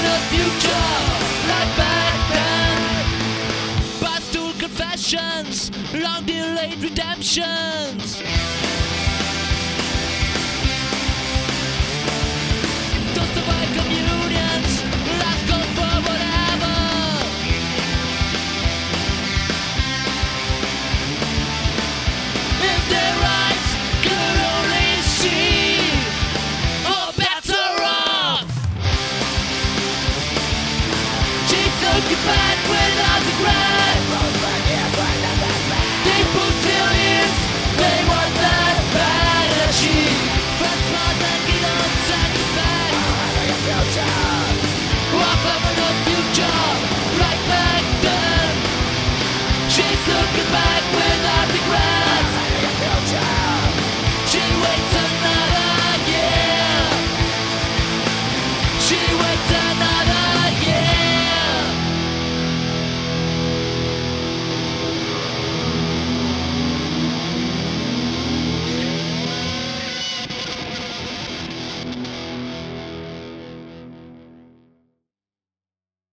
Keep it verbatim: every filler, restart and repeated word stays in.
a future like back then. Barstool confessions, long delayed redemptions. Don't survive communions, last call for whatever. If their eyes could only see, all bets are off. She's looking bad without regret.